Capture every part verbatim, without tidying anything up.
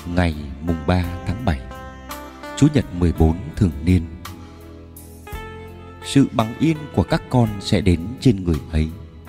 ngày mùng ba tháng bảy, Chủ nhật mười bốn thường niên. Sự bằng yên của các con sẽ đến trên người ấy.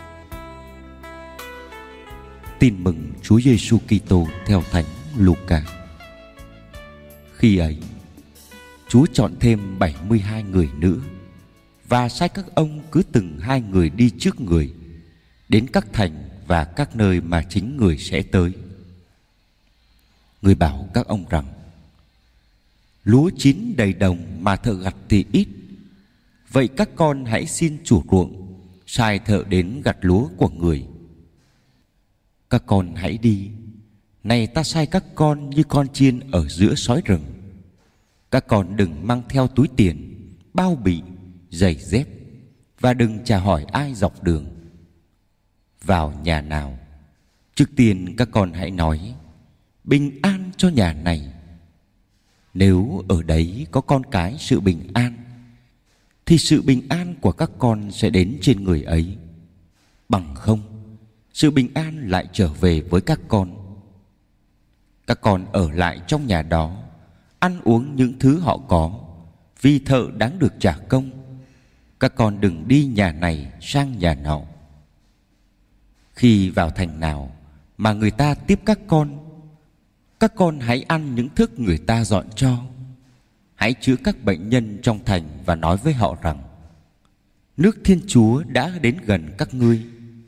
Tin mừng Chúa Giêsu Kitô theo Thánh Luca. Khi ấy, Chúa chọn thêm bảy mươi hai người nữa và sai các ông cứ từng hai người đi trước người đến các thành và các nơi mà chính người sẽ tới. Người bảo các ông rằng: lúa chín đầy đồng mà thợ gặt thì ít. Vậy các con hãy xin chủ ruộng sai thợ đến gặt lúa của người. Các con hãy đi, này ta sai các con như con chiên ở giữa sói rừng. Các con đừng mang theo túi tiền, bao bì, giày dép, và đừng chào hỏi ai dọc đường. Vào nhà nào, trước tiên các con hãy nói: bình an cho nhà này. Nếu ở đấy có con cái sự bình an, thì sự bình an của các con sẽ đến trên người ấy. Bằng không, sự bình an lại trở về với các con. Các con ở lại trong nhà đó, ăn uống những thứ họ có, vì thợ đáng được trả công. Các con đừng đi nhà này sang nhà nọ. Khi vào thành nào mà người ta tiếp các con, các con hãy ăn những thức người ta dọn cho. Hãy chữa các bệnh nhân trong thành và nói với họ rằng: nước Thiên Chúa đã đến gần các ngươi.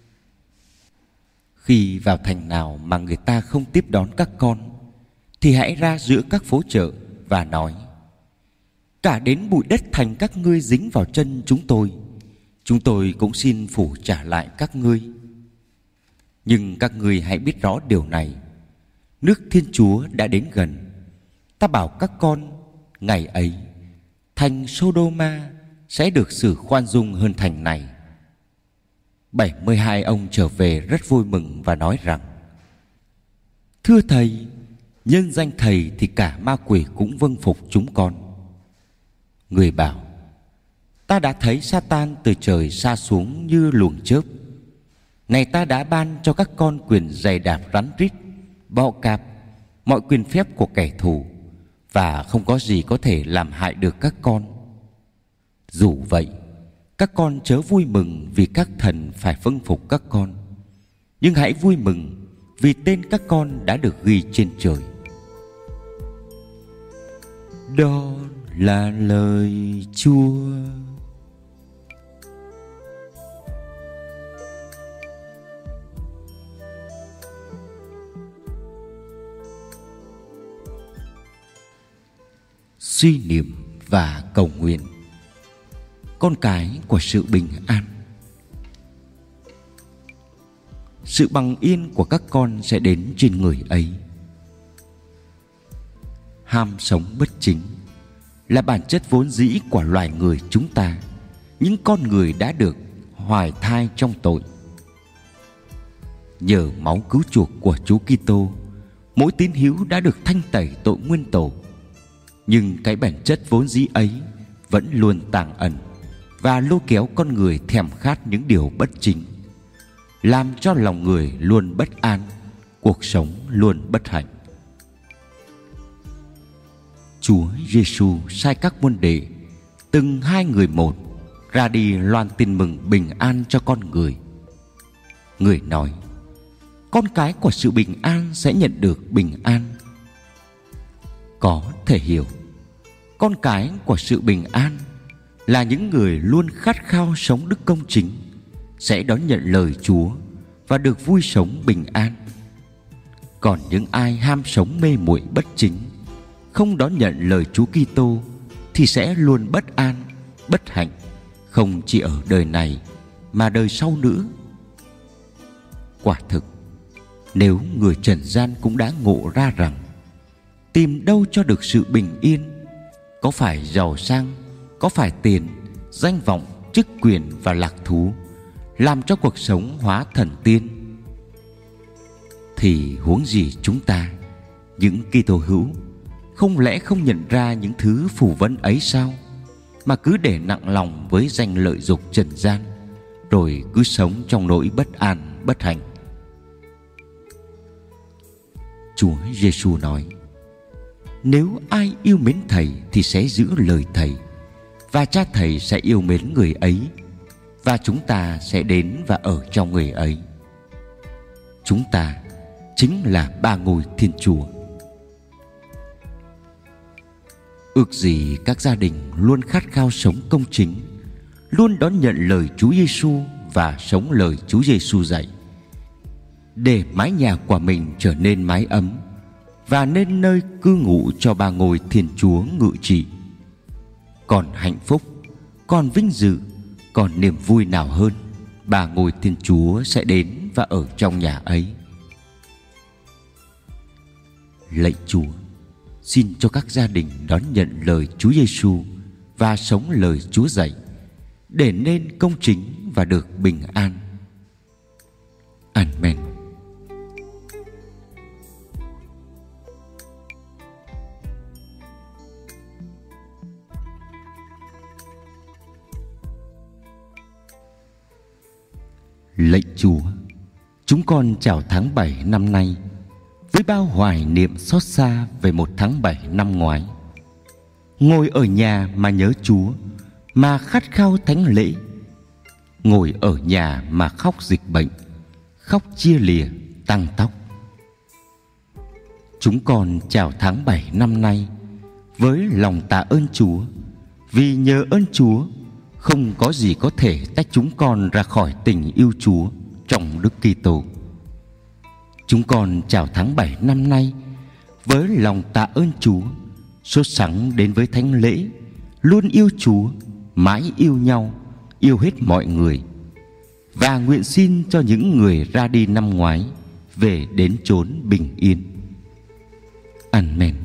Khi vào thành nào mà người ta không tiếp đón các con, thì hãy ra giữa các phố chợ và nói: cả đến bụi đất thành các ngươi dính vào chân chúng tôi, chúng tôi cũng xin phủ trả lại các ngươi. Nhưng các ngươi hãy biết rõ điều này: nước Thiên Chúa đã đến gần. Ta bảo các con, ngày ấy, thành Sodoma sẽ được xử khoan dung hơn thành này. bảy mươi hai ông trở về rất vui mừng và nói rằng: thưa Thầy, nhân danh Thầy thì cả ma quỷ cũng vâng phục chúng con. Người bảo: ta đã thấy Satan từ trời sa xuống như luồng chớp. Này, ta đã ban cho các con quyền giày đạp rắn rít, bọ cạp, mọi quyền phép của kẻ thù, và không có gì có thể làm hại được các con. Dù vậy, các con chớ vui mừng vì các thần phải vâng phục các con, nhưng hãy vui mừng vì tên các con đã được ghi trên trời. Đó là lời Chúa. Suy niệm và cầu nguyện. Con cái của sự bình an. Sự bằng yên của các con sẽ đến trên người ấy. Ham sống bất chính là bản chất vốn dĩ của loài người chúng ta, những con người đã được hoài thai trong tội. Nhờ máu cứu chuộc của Chúa Kitô, mỗi tín hữu đã được thanh tẩy tội nguyên tổ. Nhưng cái bản chất vốn dĩ ấy vẫn luôn tàng ẩn và lôi kéo con người thèm khát những điều bất chính, làm cho lòng người luôn bất an, cuộc sống luôn bất hạnh. Chúa Giêsu sai các môn đệ, từng hai người một, ra đi loan tin mừng bình an cho con người. Người nói: con cái của sự bình an sẽ nhận được bình an. Có thể hiểu, con cái của sự bình an là những người luôn khát khao sống đức công chính, sẽ đón nhận lời Chúa và được vui sống bình an. Còn những ai ham sống mê muội bất chính, không đón nhận lời Chúa Kitô, thì sẽ luôn bất an, bất hạnh, không chỉ ở đời này mà đời sau nữa. Quả thực, nếu người trần gian cũng đã ngộ ra rằng tìm đâu cho được sự bình yên, có phải giàu sang, có phải tiền, danh vọng, chức quyền và lạc thú làm cho cuộc sống hóa thần tiên, thì huống gì chúng ta, những Kitô hữu, không lẽ không nhận ra những thứ phù vân ấy sao, mà cứ để nặng lòng với danh lợi dục trần gian, rồi cứ sống trong nỗi bất an, bất hạnh. Chúa Giêsu nói: nếu ai yêu mến Thầy thì sẽ giữ lời Thầy, và Cha Thầy sẽ yêu mến người ấy, và chúng ta sẽ đến và ở trong người ấy. Chúng ta chính là ba ngôi Thiên Chúa. Ước gì các gia đình luôn khát khao sống công chính, luôn đón nhận lời Chúa Giêsu và sống lời Chúa Giêsu dạy, để mái nhà của mình trở nên mái ấm và nên nơi cư ngụ cho ba ngôi Thiên Chúa ngự trị. Còn hạnh phúc, còn vinh dự, còn niềm vui nào hơn, ba ngôi Thiên Chúa sẽ đến và ở trong nhà ấy. Lạy Chúa, xin cho các gia đình đón nhận lời Chúa Giêsu và sống lời Chúa dạy, để nên công chính và được bình an. Amen. Lạy Chúa, chúng con chào tháng bảy năm nay với bao hoài niệm xót xa về một tháng bảy năm ngoái. Ngồi ở nhà mà nhớ Chúa, mà khát khao thánh lễ. Ngồi ở nhà mà khóc dịch bệnh, khóc chia lìa, tăng tóc. Chúng con chào tháng bảy năm nay với lòng tạ ơn Chúa, vì nhờ ơn Chúa không có gì có thể tách chúng con ra khỏi tình yêu Chúa trong Đức Kitô. Chúng con chào tháng bảy năm nay với lòng tạ ơn Chúa, sốt sắng đến với thánh lễ, luôn yêu Chúa, mãi yêu nhau, yêu hết mọi người, và nguyện xin cho những người ra đi năm ngoái về đến chốn bình yên. Amen.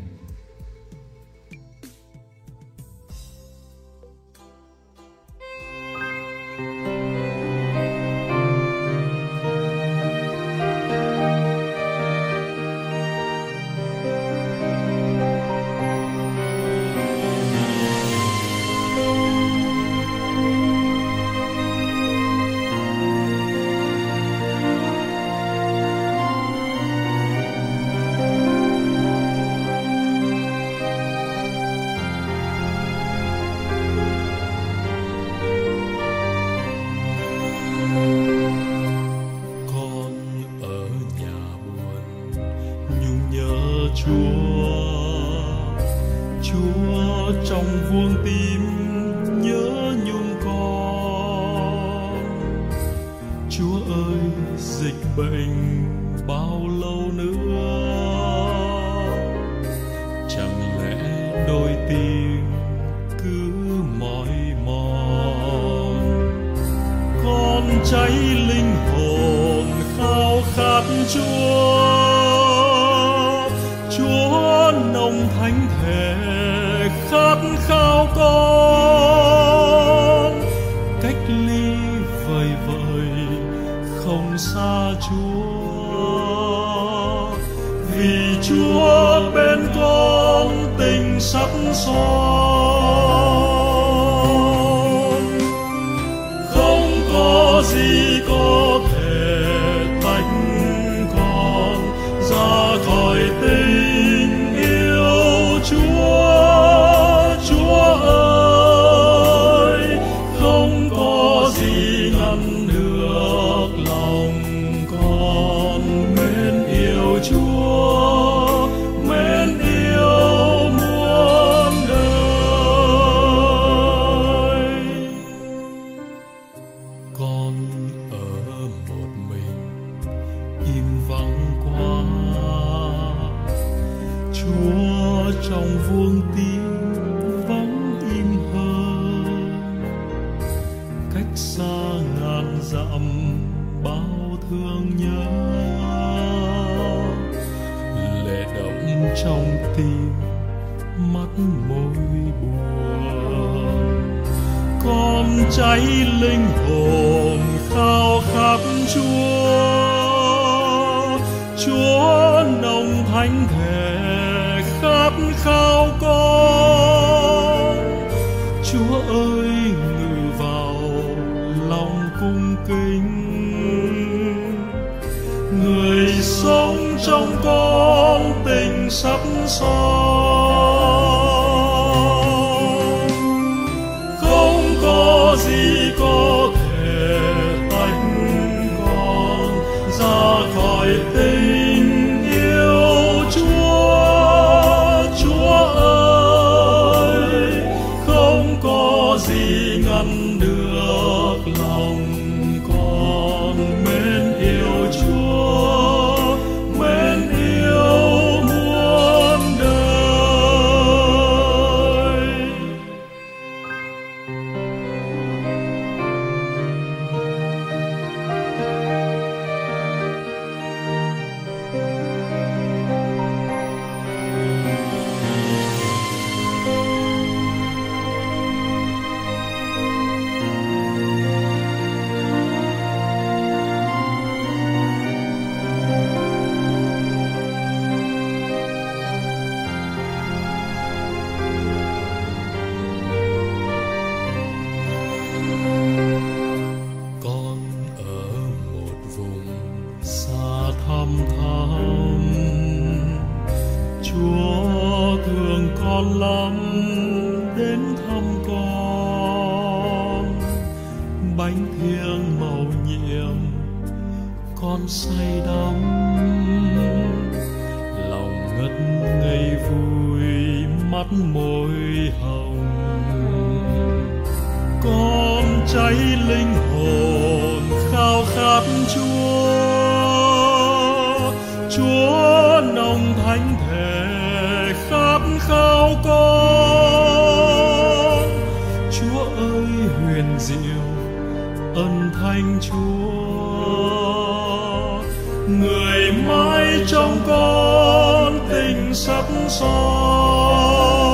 Chúa trong vuông tim nhớ nhung con. Chúa ơi, dịch bệnh bao lâu nữa? Chẳng lẽ đôi tim cứ mỏi mòn? Con cháy linh hồn khao khát Chúa. Chúa nồng thánh thể khát khao con, cách ly vời vợi không xa Chúa, vì Chúa bên con tình sắt son. Không có gì có thể tách con ra khỏi tình yêu Chúa. Chúa ơi, không có gì ngăn được lòng con mến yêu Chúa, mến yêu muôn đời. Con ở một mình im vắng quá, Chúa trong vuông tim vắng im hơn, cách xa ngàn dặm bao thương nhớ, lệ đẫm trong tim mắt môi buồn. Con cháy linh hồn khao khát Chúa. Chúa nồng thánh thể khát khao con. Chúa ơi, ngự vào lòng cung kính. Người sống trong con tình sắt son. khỏi tình yêu Chúa. Chúa ơi, không có gì ngăn được lòng con mến yêu Chúa, mến yêu muôn đời. Con ở một vùng xa thăm thẳm, Chúa thương con lắm, đến thăm con. Bánh thiêng mầu nhiệm con say đắm, lòng ngất ngây vui, mắt môi hồng. Con cháy linh hồn khao khát Chúa, Chúa nồng thánh thể khát khao con. Chúa ơi huyền diệu ân thánh Chúa, người mãi trong con tình sắt son.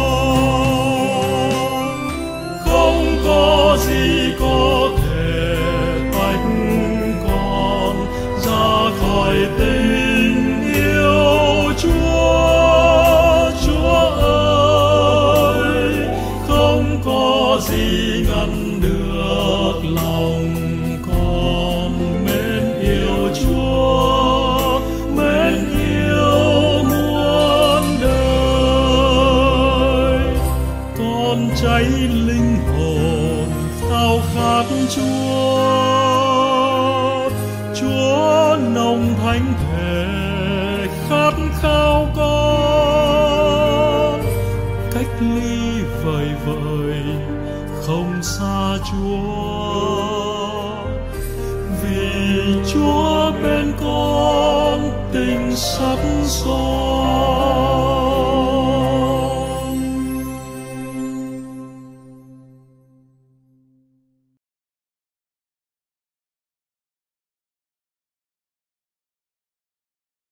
Không có gì có thể tách con ra khỏi tình yêu Chúa. Chúa ơi, không có gì ngăn được lòng con mến yêu Chúa, mến yêu muôn đời. Con cháy linh hồn khao khát Chúa, Chúa nồng thánh thể khát khao con. Cách ly vời vợi không xa Chúa, vì Chúa bên con tình sắt son.